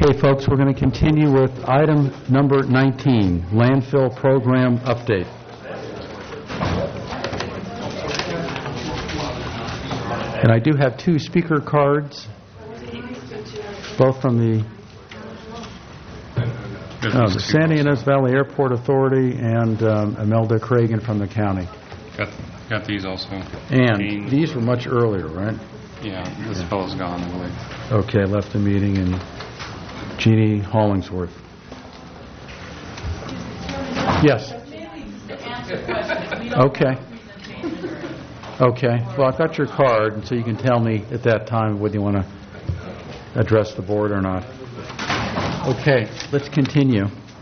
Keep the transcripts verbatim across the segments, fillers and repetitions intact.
Okay, folks, we're going to continue with item number nineteen, landfill program update. And I do have two speaker cards, both from the, oh, the Santa Ynez Valley Airport Authority and um, Imelda Cragen from the county. Got, got these also. And Dean. these were much earlier, right? Yeah, this fellow's gone, I believe. Okay, left the meeting, and Jeannie Hollingsworth. Yes. Okay. Okay. Well, I've got your card, and so you can tell me at that time whether you want to address the board or not. Okay, let's continue.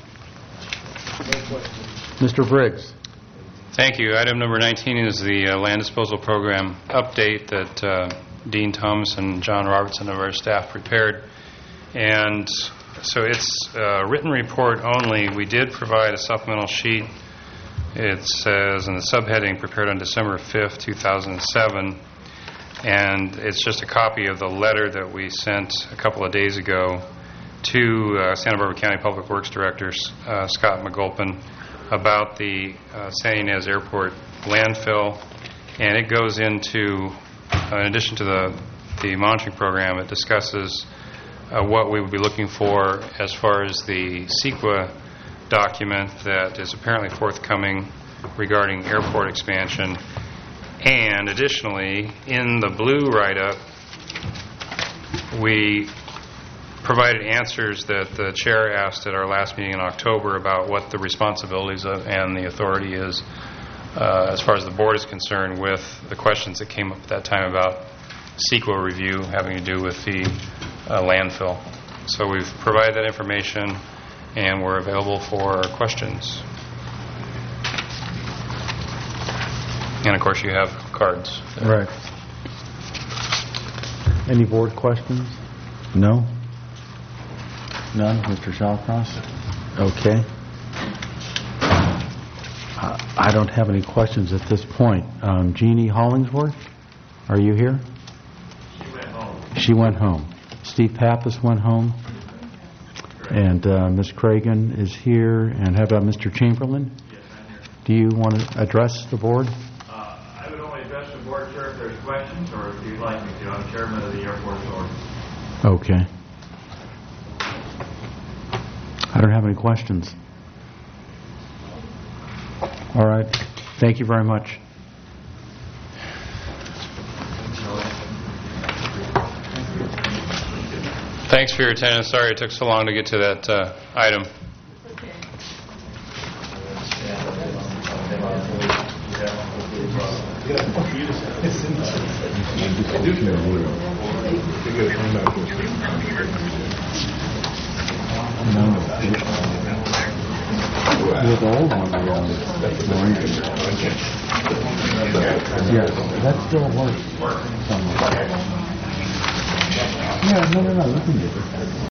Mister Briggs. Thank you. Item number nineteen is the uh, land disposal program update that uh, Dean Thomas and John Robertson of our staff prepared. And so it's a written report only. We did provide a supplemental sheet. It says in the subheading, prepared on December fifth, two thousand seven. And it's just a copy of the letter that we sent a couple of days ago to uh, Santa Barbara County Public Works Director uh, Scott McGulpin about the uh, Santa Ynez Airport landfill. And it goes into, uh, in addition to the, the monitoring program, it discusses Uh, what we would be looking for as far as the CEQA document that is apparently forthcoming regarding airport expansion. And additionally, in the blue write-up, we provided answers that the chair asked at our last meeting in October about what the responsibilities of, and the authority is uh, as far as the board is concerned with the questions that came up at that time about CEQA review having to do with the Uh, landfill. So we've provided that information, and we're available for questions. And of course, you have cards. Right. Any board questions? No? None? Mister Shawcross? Okay. Uh, I don't have any questions at this point. Um, Jeannie Hollingsworth, are you here? She went home. She went home. Steve Pappas went home, and uh, Miz Cragen is here, and how about Mister Chamberlain? Yes, I'm here. Do you want to address the board? Uh, I would only address the board, sir, if there's questions, or if you'd like me to. I'm chairman of the airport authority. Okay. I don't have any questions. All right. Thank you very much. Thanks for your attendance. Sorry it took so long to get to that uh, item. Yes, that still works. Yeah, no, no, no, we can do it.